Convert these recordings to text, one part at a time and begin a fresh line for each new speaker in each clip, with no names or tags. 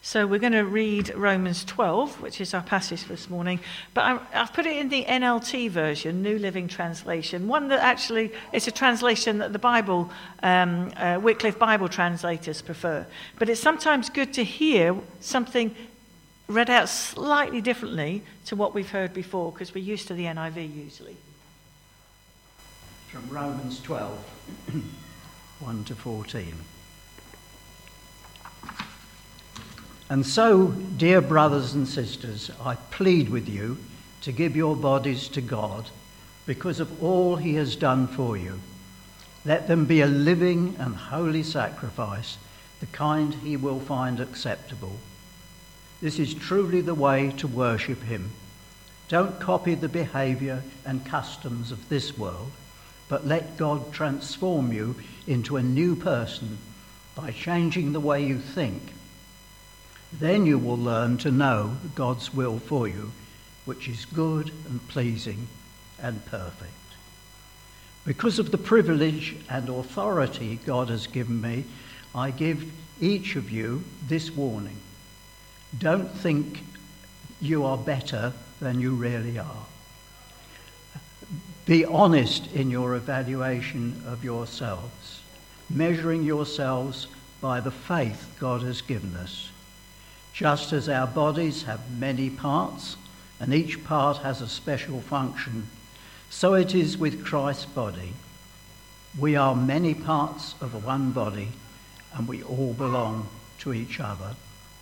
So we're going to read Romans 12, which is our passage this morning. But I've put it in the NLT version, New Living Translation, one that actually is a translation that the Bible, Wycliffe Bible translators prefer. But it's sometimes good to hear something read out slightly differently to what we've heard before, because we're used to the NIV usually.
From Romans 12, 1 to 14. And so, dear brothers and sisters, I plead with you to give your bodies to God because of all he has done for you. Let them be a living and holy sacrifice, the kind he will find acceptable. This is truly the way to worship him. Don't copy the behaviour and customs of this world, but let God transform you into a new person by changing the way you think. Then you will learn to know God's will for you, which is good and pleasing and perfect. Because of the privilege and authority God has given me, I give each of you this warning. Don't think you are better than you really are. Be honest in your evaluation of yourselves, measuring yourselves by the faith God has given us. Just as our bodies have many parts, and each part has a special function, so it is with Christ's body. We are many parts of one body, and we all belong to each other.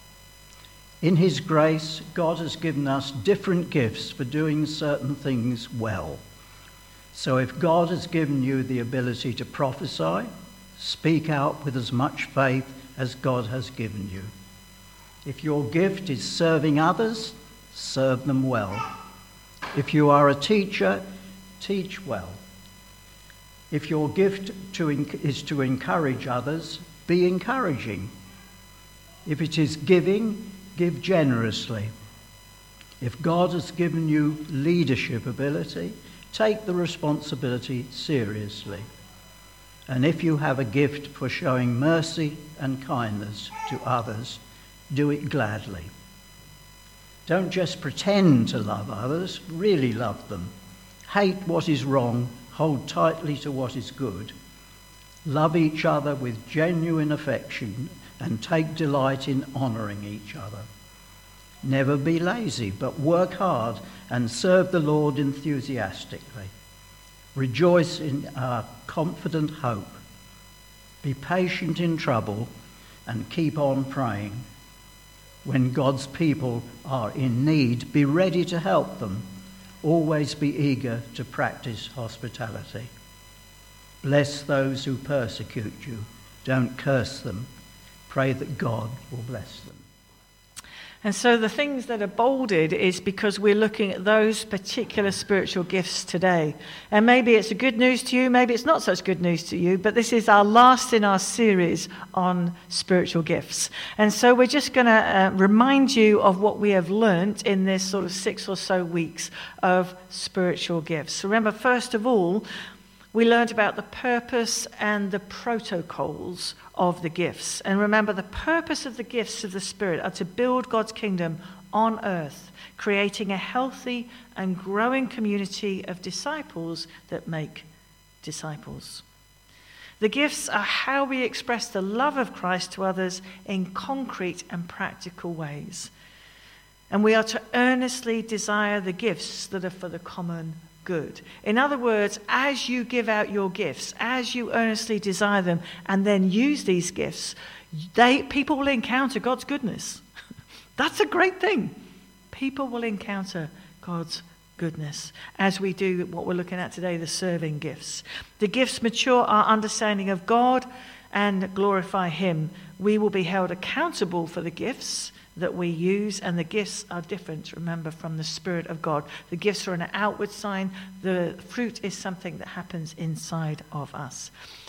In his grace, God has given us different gifts for doing certain things well. So if God has given you the ability to prophesy, speak out with as much faith as God has given you. If your gift is serving others, serve them well. If you are a teacher, teach well. If your gift is to encourage others, be encouraging. If it is giving, give generously. If God has given you leadership ability, take the responsibility seriously. And if you have a gift for showing mercy and kindness to others, do it gladly. Don't just pretend to love others, really love them. Hate what is wrong, hold tightly to what is good. Love each other with genuine affection and take delight in honouring each other. Never be lazy, but work hard and serve the Lord enthusiastically. Rejoice in our confident hope. Be patient in trouble and keep on praying. When God's people are in need, be ready to help them. Always be eager to practice hospitality. Bless those who persecute you. Don't curse them. Pray that God will bless them.
And so the things that are bolded is because we're looking at those particular spiritual gifts today. And maybe it's a good news to you, maybe it's not such good news to you, but this is our last in our series on spiritual gifts. And so we're just going to remind you of what we have learnt in this sort of 6 or so weeks of spiritual gifts. Remember, first of all, we learned about the purpose and the protocols of the gifts. And remember, the purpose of the gifts of the Spirit are to build God's kingdom on earth, creating a healthy and growing community of disciples that make disciples. The gifts are how we express the love of Christ to others in concrete and practical ways. And we are to earnestly desire the gifts that are for the common good. In other words, as you give out your gifts, as you earnestly desire them and then use these gifts, people will encounter God's goodness. That's a great thing. People will encounter God's goodness as we do what we're looking at today, the serving gifts. The gifts mature our understanding of God and glorify him. We will be held accountable for the gifts that we use, and the gifts are different, remember, from the Spirit of God. The gifts are an outward sign. The fruit is something that happens inside of us.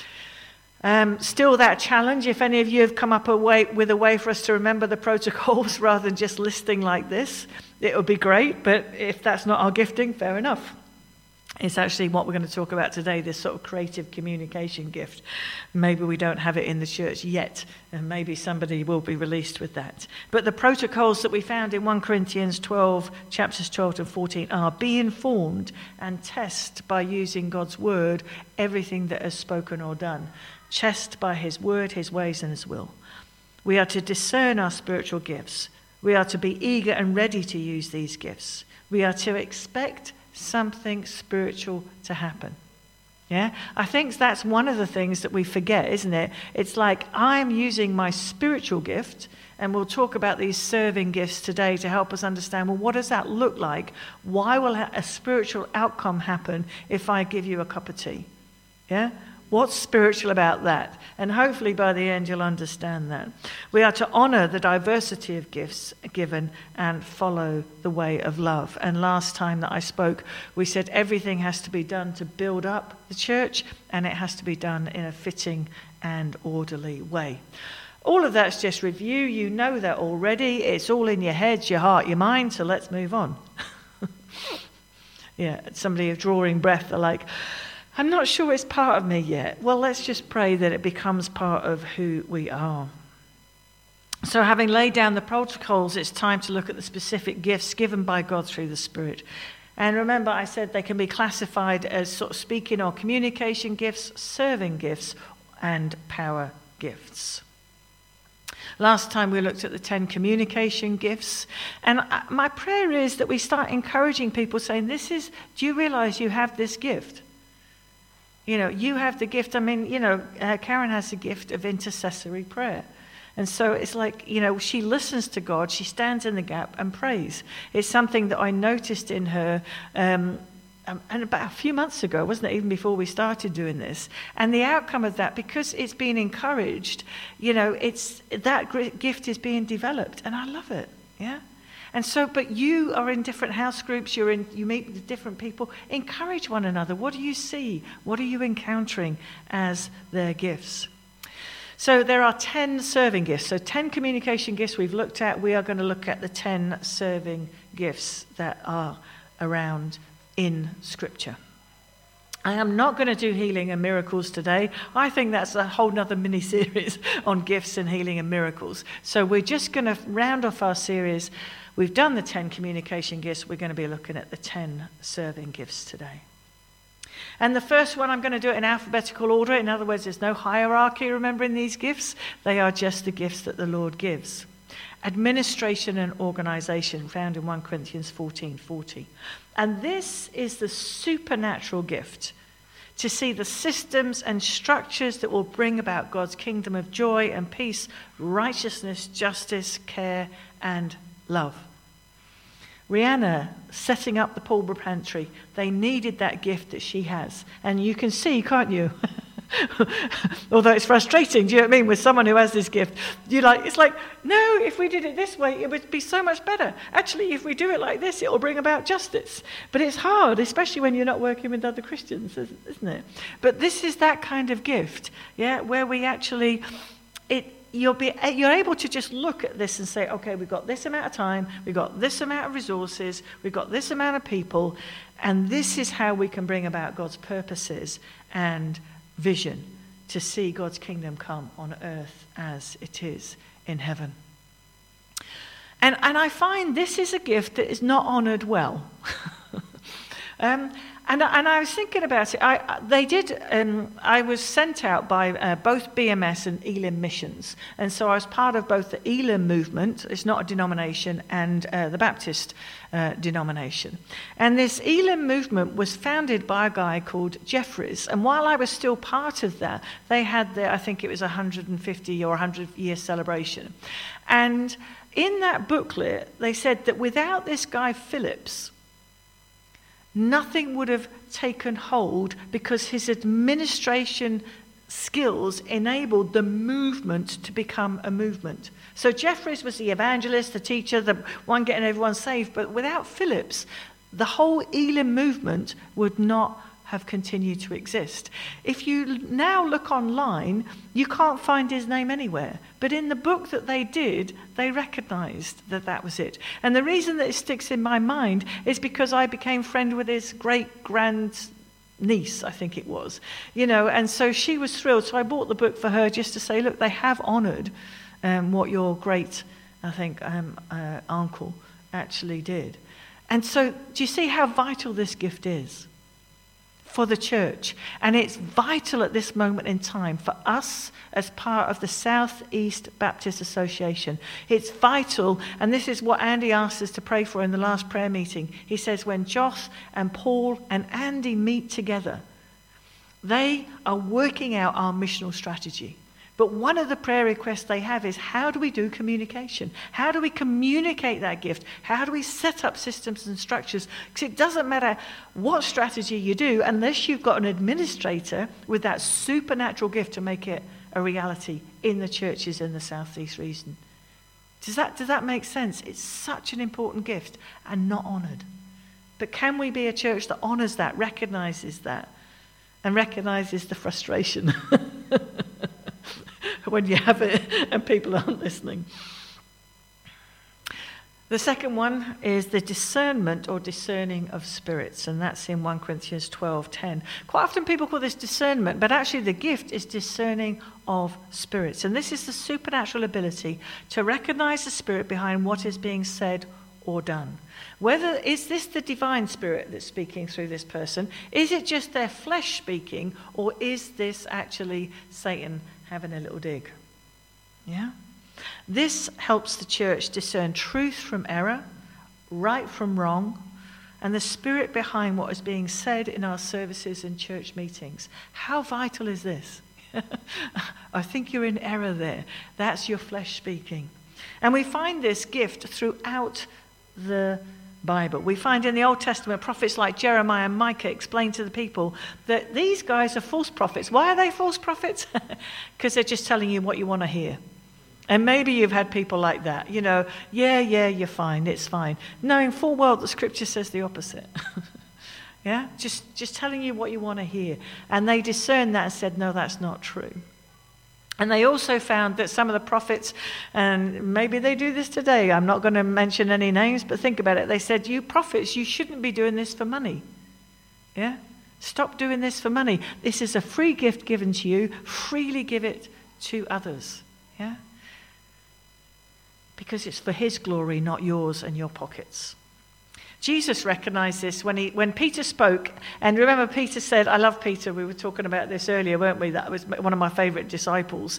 Still that challenge, if any of you have come up with a way for us to remember the protocols rather than just listing like this, it would be great, but if that's not our gifting, fair enough. It's actually what we're going to talk about today, this sort of creative communication gift. Maybe we don't have it in the church yet, and maybe somebody will be released with that. But the protocols that we found in 1 Corinthians 12, chapters 12 to 14 are: be informed and test by using God's word everything that is spoken or done. Test by his word, his ways, and his will. We are to discern our spiritual gifts. We are to be eager and ready to use these gifts. We are to expect something spiritual to happen. Yeah, I think that's one of the things that we forget, isn't it? It's like, I'm using my spiritual gift, and we'll talk about these serving gifts today to help us understand, well, what does that look like? Why will a spiritual outcome happen if I give you a cup of tea? Yeah? What's spiritual about that? And hopefully by the end you'll understand that. We are to honour the diversity of gifts given and follow the way of love. And last time that I spoke, we said everything has to be done to build up the church, and it has to be done in a fitting and orderly way. All of that's just review. You know that already. It's all in your head, your heart, your mind. So let's move on. Yeah, somebody drawing breath, they're like, I'm not sure it's part of me yet. Well, let's just pray that it becomes part of who we are. So having laid down the protocols, it's time to look at the specific gifts given by God through the Spirit. And remember, I said they can be classified as sort of speaking or communication gifts, serving gifts, and power gifts. Last time we looked at the 10 communication gifts. And my prayer is that we start encouraging people, saying, do you realize you have this gift? You know, you have the gift. I mean, Karen has the gift of intercessory prayer. And so it's like, she listens to God, she stands in the gap and prays. It's something that I noticed in her and about a few months ago, wasn't it, even before we started doing this. And the outcome of that, because it's been encouraged, it's that gift is being developed. And I love it, yeah? And so, but you are in different house groups, you meet with different people. Encourage one another. What do you see? What are you encountering as their gifts? So there are 10 serving gifts. So 10 communication gifts we've looked at. We are going to look at the 10 serving gifts that are around in Scripture. I am not going to do healing and miracles today. I think that's a whole nother mini-series on gifts and healing and miracles. So we're just going to round off our series. We've done the 10 communication gifts. We're going to be looking at the 10 serving gifts today. And the first one, I'm going to do it in alphabetical order. In other words, there's no hierarchy, remember, in these gifts. They are just the gifts that the Lord gives. Administration and organization, found in 1 Corinthians 14:40. And this is the supernatural gift, to see the systems and structures that will bring about God's kingdom of joy and peace, righteousness, justice, care, and love. Rihanna setting up the Pulborough Pantry, they needed that gift that she has. And you can see, can't you? Although it's frustrating, do you know what I mean, with someone who has this gift. It's like, no, if we did it this way, it would be so much better. Actually, if we do it like this, it will bring about justice. But it's hard, especially when you're not working with other Christians, isn't it? But this is that kind of gift, yeah, where we actually, you're able to just look at this and say, okay, we've got this amount of time, we've got this amount of resources, we've got this amount of people, and this is how we can bring about God's purposes and vision to see God's kingdom come on earth as it is in heaven. And I find this is a gift that is not honoured well. And I was thinking about it. I was sent out by both BMS and Elim Missions. And so I was part of both the Elim movement, it's not a denomination, and the Baptist denomination. And this Elim movement was founded by a guy called Jeffries. And while I was still part of that, they had I think it was 150 or 100-year celebration. And in that booklet, they said that without this guy Phillips, nothing would have taken hold, because his administration skills enabled the movement to become a movement. So Jeffries was the evangelist, the teacher, the one getting everyone saved. But without Phillips, the whole Elim movement would not have continued to exist. If you now look online, you can't find his name anywhere. But in the book that they did, they recognized that that was it. And the reason that it sticks in my mind is because I became friend with his great-grand niece, I think it was, and so she was thrilled. So I bought the book for her just to say, look, they have honored what your great, I think, uncle actually did. And so do you see how vital this gift is for the church? And it's vital at this moment in time for us as part of the South East Baptist Association. It's vital, and this is what Andy asked us to pray for in the last prayer meeting. He says when Joss and Paul and Andy meet together, they are working out our missional strategy. But one of the prayer requests they have is, how do we do communication? How do we communicate that gift? How do we set up systems and structures? Because it doesn't matter what strategy you do unless you've got an administrator with that supernatural gift to make it a reality in the churches in the Southeast region. Does that make sense? It's such an important gift and not honoured. But can we be a church that honours that, recognises that, and recognises the frustration when you have it and people aren't listening? The second one is the discernment or discerning of spirits, and that's in 1 Corinthians 12:10. Quite often people call this discernment, but actually the gift is discerning of spirits. And this is the supernatural ability to recognize the spirit behind what is being said or done. Whether is this the divine spirit that's speaking through this person? Is it just their flesh speaking, or is this actually Satan having a little dig? Yeah? This helps the church discern truth from error, right from wrong, and the spirit behind what is being said in our services and church meetings. How vital is this? I think you're in error there. That's your flesh speaking. And we find this gift throughout the Bible. We find in the Old Testament prophets like Jeremiah and Micah explain to the people that these guys are false prophets. Why are they false prophets? Because they're just telling you what you want to hear. And maybe you've had people like that, yeah, you're fine, it's fine. Knowing full well that Scripture says the opposite. Yeah, just telling you what you want to hear. And they discerned that and said, no, that's not true. And they also found that some of the prophets, and maybe they do this today, I'm not going to mention any names, but think about it. They said, you prophets, you shouldn't be doing this for money. Yeah? Stop doing this for money. This is a free gift given to you. Freely give it to others. Yeah? Because it's for his glory, not yours and your pockets. Jesus recognized this when Peter spoke. And remember, Peter said, I love Peter. We were talking about this earlier, weren't we? That was one of my favorite disciples.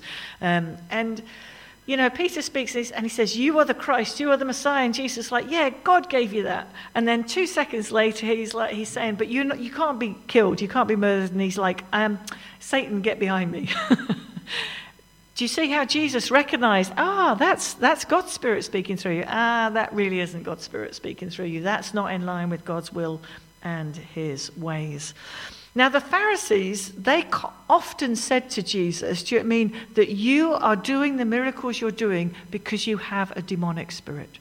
Peter speaks this and he says, you are the Christ, you are the Messiah. And Jesus is like, yeah, God gave you that. And then 2 seconds later, he's saying, but you can't be killed. You can't be murdered. And he's like, Satan, get behind me. Do you see how Jesus recognized, that's God's Spirit speaking through you. That really isn't God's Spirit speaking through you. That's not in line with God's will and his ways. Now, the Pharisees, they often said to Jesus, do you mean that you are doing the miracles you're doing because you have a demonic spirit?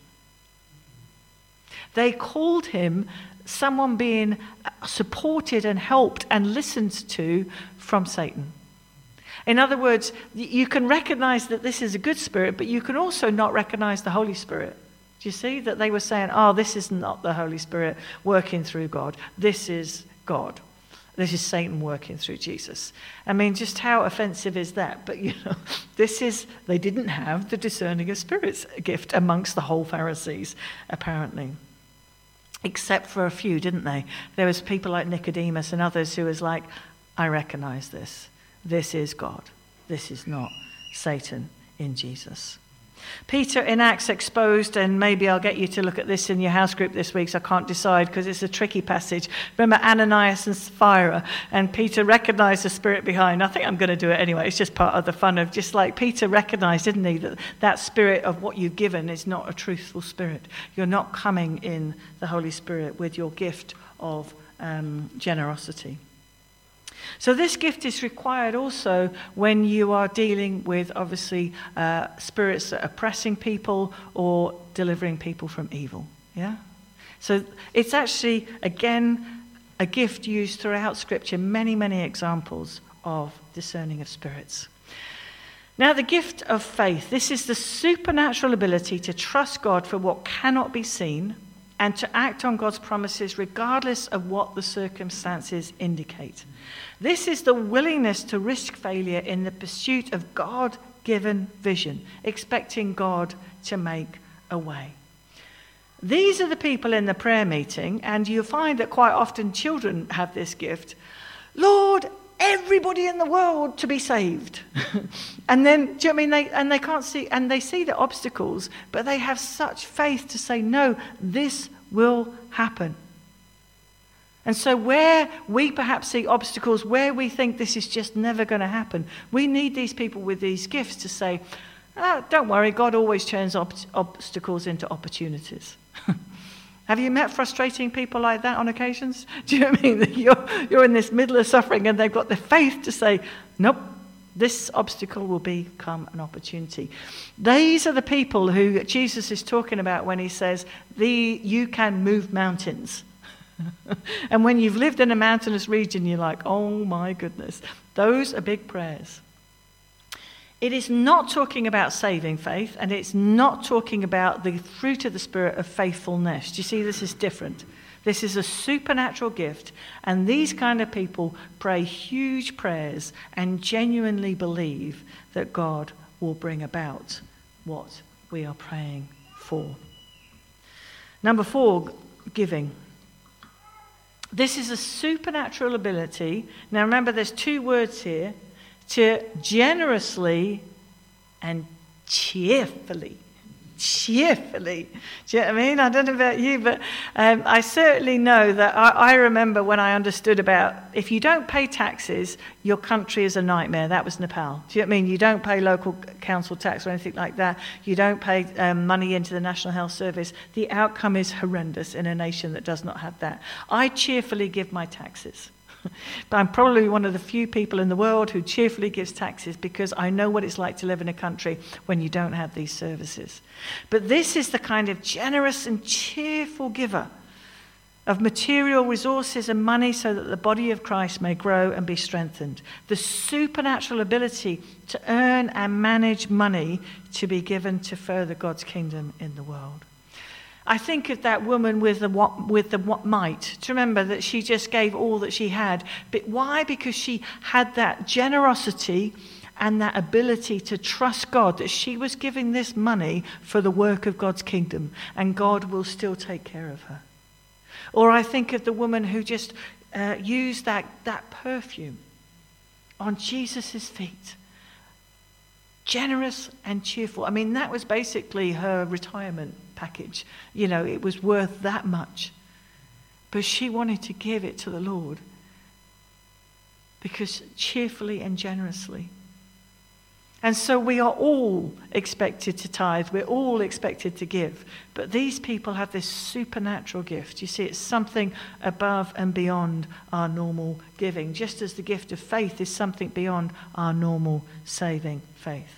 They called him someone being supported and helped and listened to from Satan. In other words, you can recognize that this is a good spirit, but you can also not recognize the Holy Spirit. Do you see that they were saying, this is not the Holy Spirit working through God. This is God. This is Satan working through Jesus. I mean, just how offensive is that? But, they didn't have the discerning of spirits gift amongst the whole Pharisees, apparently. Except for a few, didn't they? There was people like Nicodemus and others who was like, I recognize this. This is God. This is not Satan in Jesus. Peter in Acts exposed, and maybe I'll get you to look at this in your house group this week, so I can't decide because it's a tricky passage. Remember Ananias and Sapphira, and Peter recognized the spirit behind. I think I'm going to do it anyway. It's just part of the fun of just like Peter recognized, didn't he, that spirit of what you've given is not a truthful spirit. You're not coming in the Holy Spirit with your gift of generosity. So this gift is required also when you are dealing with, obviously, spirits that are oppressing people or delivering people from evil. Yeah? So it's actually, again, a gift used throughout Scripture, many, many examples of discerning of spirits. Now, the gift of faith, this is the supernatural ability to trust God for what cannot be seen and to act on God's promises regardless of what the circumstances indicate. This is the willingness to risk failure in the pursuit of God-given vision, expecting God to make a way. These are the people in the prayer meeting, and you'll find that quite often children have this gift. Lord, everybody in the world to be saved. And then, do you know what I mean? They can't see, and they see the obstacles, but they have such faith to say, no, this will happen. And so where we perhaps see obstacles, where we think this is just never going to happen, we need these people with these gifts to say, don't worry, God always turns obstacles into opportunities. Have you met frustrating people like that on occasions? Do you know what I mean? You're in this middle of suffering and they've got the faith to say, nope, this obstacle will become an opportunity. These are the people who Jesus is talking about when he says, you can move mountains. And when you've lived in a mountainous region, you're like, oh my goodness. Those are big prayers. It is not talking about saving faith, and it's not talking about the fruit of the Spirit of faithfulness. Do you see, this is different. This is a supernatural gift, and these kind of people pray huge prayers and genuinely believe that God will bring about what we are praying for. Number 4, giving. This is a supernatural ability. Now remember, there's 2 words here. To generously and cheerfully. Cheerfully. Do you know what I mean? I don't know about you, but I certainly know that I remember when I understood about if you don't pay taxes, your country is a nightmare. That was Nepal. Do you know what I mean? You don't pay local council tax or anything like that. You don't pay money into the National Health Service. The outcome is horrendous in a nation that does not have that. I cheerfully give my taxes. But I'm probably one of the few people in the world who cheerfully gives taxes because I know what it's like to live in a country when you don't have these services. But this is the kind of generous and cheerful giver of material resources and money so that the body of Christ may grow and be strengthened. The supernatural ability to earn and manage money to be given to further God's kingdom in the world. I think of that woman with the mite. To remember that she just gave all that she had. But why? Because she had that generosity and that ability to trust God, that she was giving this money for the work of God's kingdom, and God will still take care of her. Or I think of the woman who just used that perfume on Jesus' feet. Generous and cheerful. I mean, that was basically her retirement package. You know, it was worth that much. But she wanted to give it to the Lord because cheerfully and generously. And so we are all expected to tithe. We're all expected to give. But these people have this supernatural gift. You see, it's something above and beyond our normal giving, just as the gift of faith is something beyond our normal saving faith.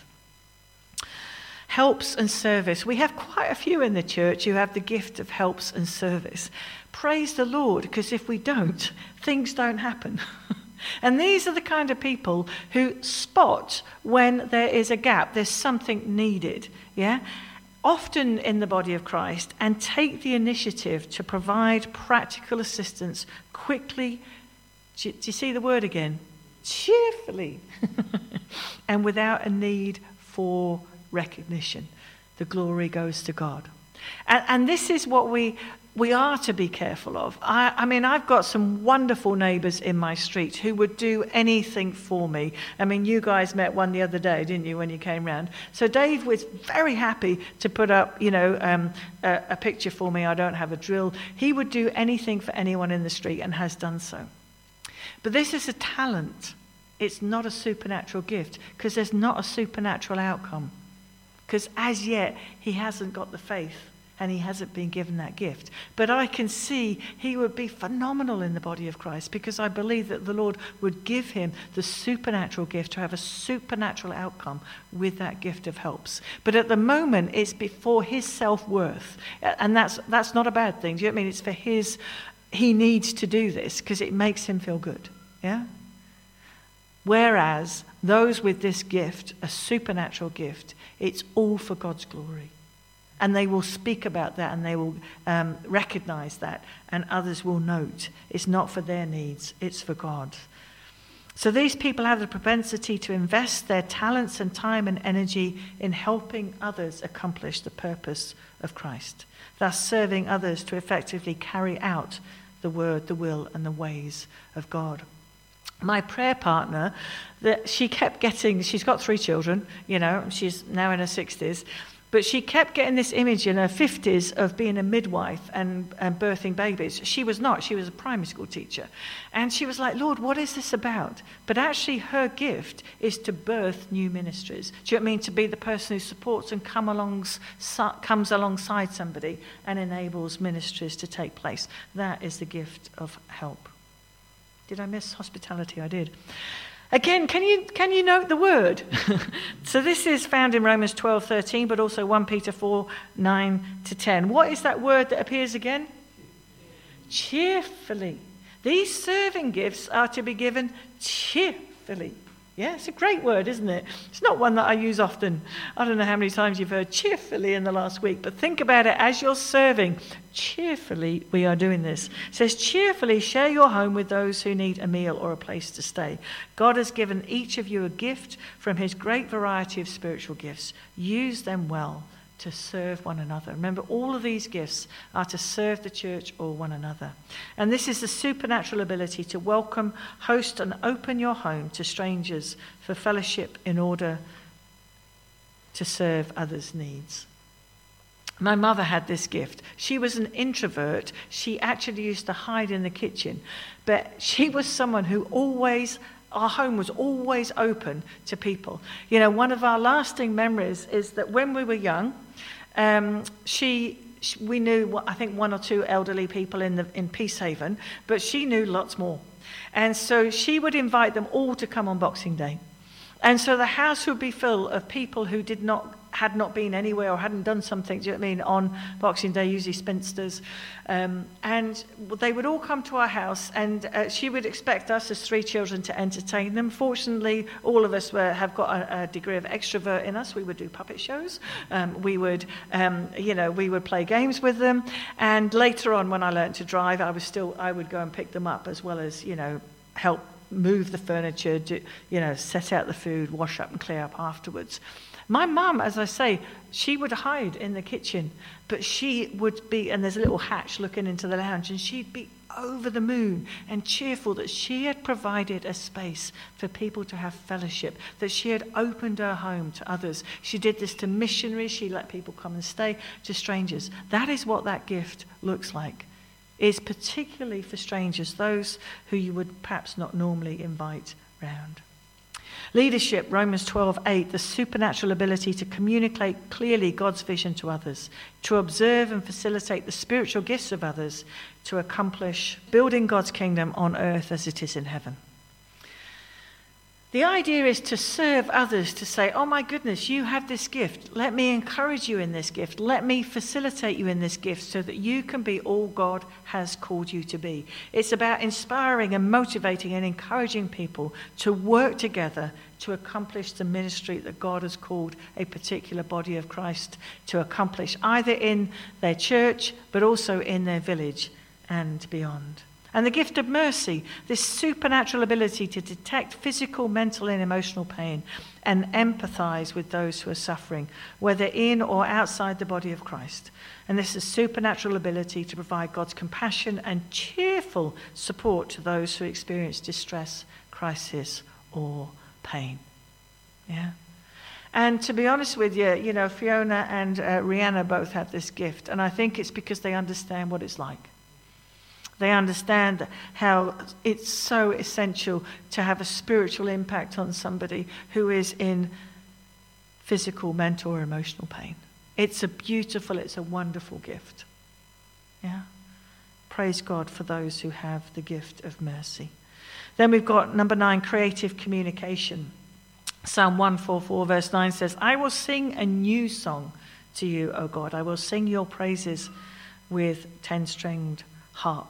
Helps and service. We have quite a few in the church who have the gift of helps and service. Praise the Lord, because if we don't, things don't happen. And these are the kind of people who spot when there is a gap, there's something needed, yeah? Often in the body of Christ, and take the initiative to provide practical assistance quickly. Do you see the word again? Cheerfully. And without a need for recognition. The glory goes to God. And this is what we are to be careful of. I mean, I've got some wonderful neighbours in my street who would do anything for me. I mean, you guys met one the other day, didn't you, when you came round? So Dave was very happy to put up, a picture for me. I don't have a drill. He would do anything for anyone in the street and has done so. But this is a talent. It's not a supernatural gift because there's not a supernatural outcome. Because as yet, he hasn't got the faith and he hasn't been given that gift. But I can see he would be phenomenal in the body of Christ because I believe that the Lord would give him the supernatural gift to have a supernatural outcome with that gift of helps. But at the moment, it's before his self-worth. And that's not a bad thing. Do you know what I mean? It's for he needs to do this because it makes him feel good. Yeah? Whereas those with this gift, a supernatural gift, it's all for God's glory. And they will speak about that and they will recognize that, and others will note it's not for their needs, it's for God. So these people have the propensity to invest their talents and time and energy in helping others accomplish the purpose of Christ, thus serving others to effectively carry out the word, the will, and the ways of God. My prayer partner, she's got 3 children, she's now in her 60s, but she kept getting this image in her 50s of being a midwife and birthing babies. She was not. She was a primary school teacher. And she was like, Lord, what is this about? But actually her gift is to birth new ministries. Do you know what I mean? To be the person who supports and comes alongside somebody and enables ministries to take place. That is the gift of help. Did I miss hospitality? I did. Again, can you note the word? So this is found in Romans 12:13, but also 1 Peter 4:9-10. What is that word that appears again? Cheerfully. These serving gifts are to be given cheerfully. Yeah, it's a great word, isn't it? It's not one that I use often. I don't know how many times you've heard cheerfully in the last week, but think about it as you're serving. Cheerfully, we are doing this. It says, cheerfully share your home with those who need a meal or a place to stay. God has given each of you a gift from his great variety of spiritual gifts. Use them well to serve one another. Remember, all of these gifts are to serve the church or one another. And this is the supernatural ability to welcome, host, and open your home to strangers for fellowship in order to serve others' needs. My mother had this gift. She was an introvert. She actually used to hide in the kitchen. But she was someone who our home was always open to people. One of our lasting memories is that when we were young, we knew, I think, 1 or 2 elderly people in Peacehaven, but she knew lots more. And so she would invite them all to come on Boxing Day. And so the house would be full of people who had not been anywhere or hadn't done something, do you know what I mean, on Boxing Day, usually spinsters. And they would all come to our house, and she would expect us as 3 children to entertain them. Fortunately, all of us have got a degree of extrovert in us. We would do puppet shows. We would play games with them. And later on, when I learned to drive, I would go and pick them up, as well as, help move the furniture, set out the food, wash up and clear up afterwards. My mum, as I say, she would hide in the kitchen, but she would be, and there's a little hatch looking into the lounge, and she'd be over the moon and cheerful that she had provided a space for people to have fellowship, that she had opened her home to others. She did this to missionaries. She let people come and stay, to strangers. That is what that gift looks like. It's particularly for strangers, those who you would perhaps not normally invite round. Leadership, Romans 12:8, the supernatural ability to communicate clearly God's vision to others, to observe and facilitate the spiritual gifts of others, to accomplish building God's kingdom on earth as it is in heaven. The idea is to serve others, to say, oh my goodness, you have this gift. Let me encourage you in this gift. Let me facilitate you in this gift so that you can be all God has called you to be. It's about inspiring and motivating and encouraging people to work together to accomplish the ministry that God has called a particular body of Christ to accomplish, either in their church, but also in their village and beyond. And the gift of mercy, this supernatural ability to detect physical, mental, and emotional pain and empathize with those who are suffering, whether in or outside the body of Christ. And this is supernatural ability to provide God's compassion and cheerful support to those who experience distress, crisis, or pain. Yeah. And to be honest with you, Fiona and Rihanna both have this gift, and I think it's because they understand what it's like. They understand how it's so essential to have a spiritual impact on somebody who is in physical, mental, or emotional pain. It's a wonderful gift. Yeah. Praise God for those who have the gift of mercy. Then we've got number 9, creative communication. Psalm 144 verse 9 says, I will sing a new song to you, O God. I will sing your praises with 10-stringed harp.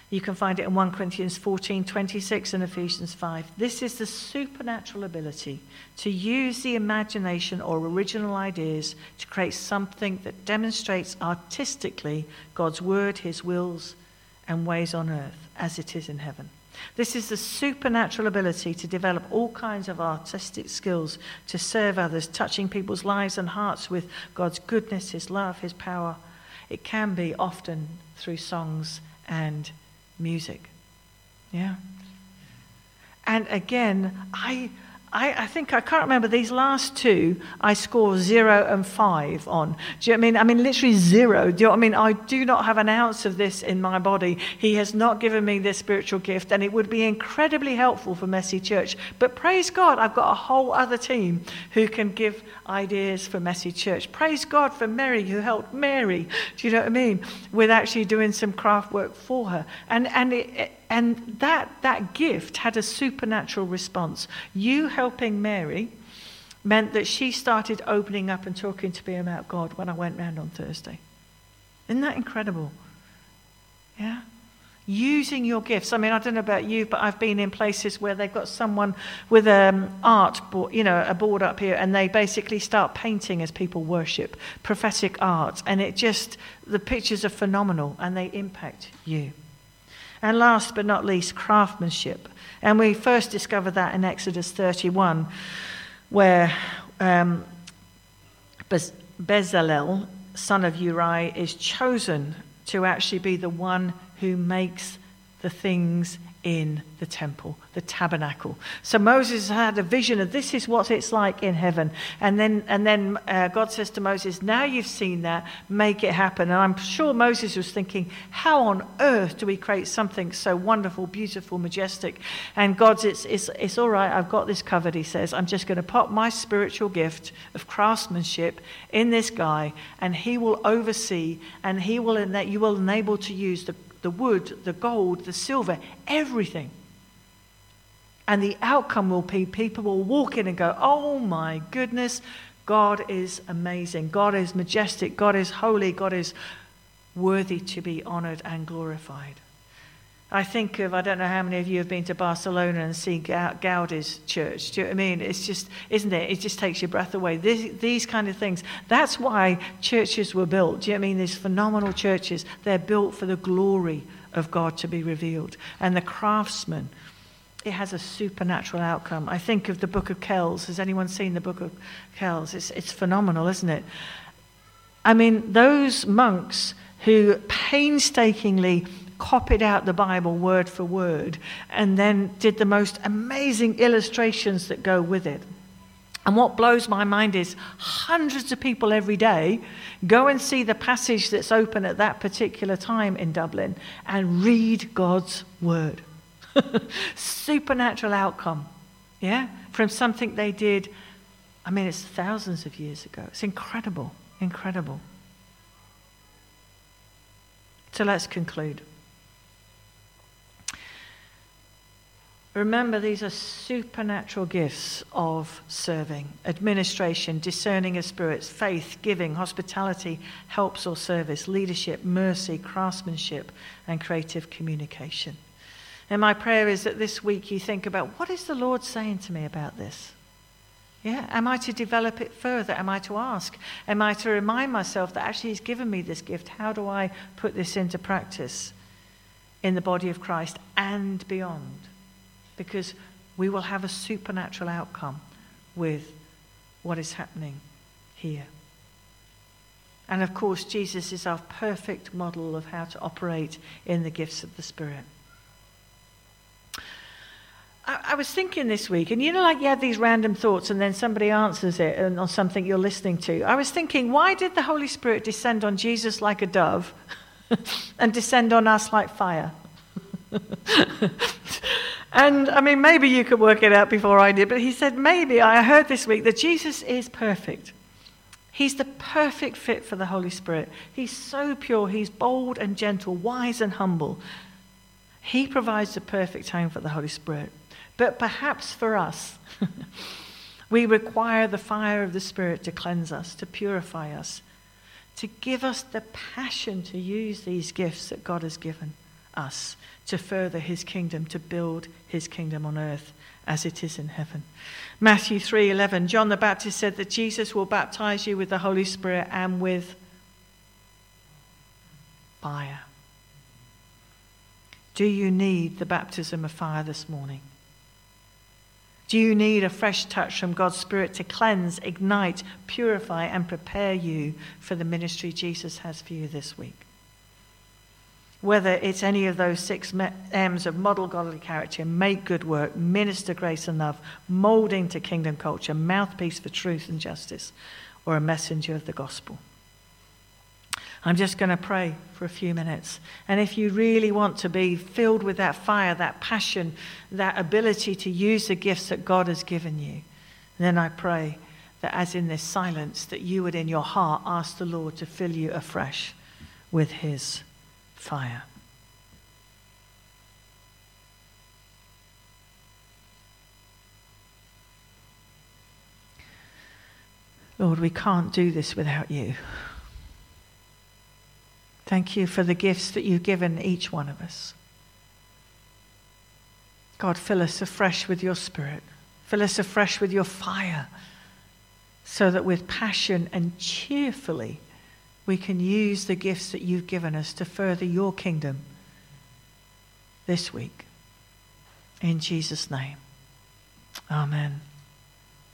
You can find it in 1 Corinthians 14:26 and Ephesians 5. This is the supernatural ability to use the imagination or original ideas to create something that demonstrates artistically God's word, his wills and ways on earth as it is in heaven. This is the supernatural ability to develop all kinds of artistic skills to serve others, touching people's lives and hearts with God's goodness, his love, his power. It can be often through songs and music. Yeah. And again, I think, I can't remember, these last two I score 0 and 5 on. Do you know what I mean? I mean, literally 0. Do you know what I mean? I do not have an ounce of this in my body. He has not given me this spiritual gift, and it would be incredibly helpful for Messy Church. But praise God, I've got a whole other team who can give ideas for Messy Church. Praise God for Mary, who helped Mary, do you know what I mean, with actually doing some craft work for her. And that gift had a supernatural response. You helping Mary meant that she started opening up and talking to me about God when I went round on Thursday. Isn't that incredible? Yeah? Using your gifts. I mean, I don't know about you, but I've been in places where they've got someone with art board, a board up here, and they basically start painting as people worship, prophetic art. And the pictures are phenomenal and they impact you. And last but not least, craftsmanship. And we first discovered that in Exodus 31, where Bezalel, son of Uri, is chosen to actually be the one who makes the things in the temple, the tabernacle. So Moses had a vision of this is what it's like in heaven. And then God says to Moses, now you've seen that, make it happen. And I'm sure Moses was thinking, how on earth do we create something so wonderful, beautiful, majestic? And God's, it's all right, I've got this covered, he says. I'm just going to pop my spiritual gift of craftsmanship in this guy, and he will oversee, and you will enable to use the wood, the gold, the silver, everything. And the outcome will be people will walk in and go, oh my goodness, God is amazing. God is majestic. God is holy. God is worthy to be honored and glorified. I think of, I don't know how many of you have been to Barcelona and seen Gaudi's church. Do you know what I mean? It's just, isn't it? It just takes your breath away. These kind of things. That's why churches were built. Do you know what I mean? These phenomenal churches, they're built for the glory of God to be revealed. And the craftsman, it has a supernatural outcome. I think of the Book of Kells. Has anyone seen the Book of Kells? It's phenomenal, isn't it? I mean, those monks who painstakingly copied out the Bible word for word and then did the most amazing illustrations that go with it. And what blows my mind is hundreds of people every day go and see the passage that's open at that particular time in Dublin and read God's word. Supernatural outcome, yeah, from something they did, I mean, it's thousands of years ago. It's incredible, incredible. So let's conclude. Remember, these are supernatural gifts of serving, administration, discerning of spirits, faith, giving, hospitality, helps or service, leadership, mercy, craftsmanship, and creative communication. And my prayer is that this week you think about, what is the Lord saying to me about this? Yeah, am I to develop it further? Am I to ask? Am I to remind myself that actually he's given me this gift? How do I put this into practice in the body of Christ and beyond? Because we will have a supernatural outcome with what is happening here. And of course, Jesus is our perfect model of how to operate in the gifts of the Spirit. I was thinking this week, and you have these random thoughts and then somebody answers it on something you're listening to. I was thinking, why did the Holy Spirit descend on Jesus like a dove and descend on us like fire? And I mean, maybe you could work it out before I did, but he said, maybe, I heard this week that Jesus is perfect. He's the perfect fit for the Holy Spirit. He's so pure, he's bold and gentle, wise and humble. He provides the perfect home for the Holy Spirit. But perhaps for us, we require the fire of the Spirit to cleanse us, to purify us, to give us the passion to use these gifts that God has given us to further his kingdom, to build his kingdom on earth as it is in heaven. Matthew 3:11, John the Baptist said that Jesus will baptize you with the Holy Spirit and with fire. Do you need the baptism of fire this morning? Do you need a fresh touch from God's Spirit to cleanse, ignite, purify, and prepare you for the ministry Jesus has for you this week? Whether it's any of those 6 M's of model godly character, make good work, minister grace and love, molding to kingdom culture, mouthpiece for truth and justice, or a messenger of the gospel. I'm just going to pray for a few minutes. And if you really want to be filled with that fire, that passion, that ability to use the gifts that God has given you, then I pray that as in this silence, that you would in your heart ask the Lord to fill you afresh with his fire. Lord, we can't do this without you. Thank you for the gifts that you've given each one of us. God, fill us afresh with your Spirit. Fill us afresh with your fire, so that with passion and cheerfully we can use the gifts that you've given us to further your kingdom this week. In Jesus' name, amen.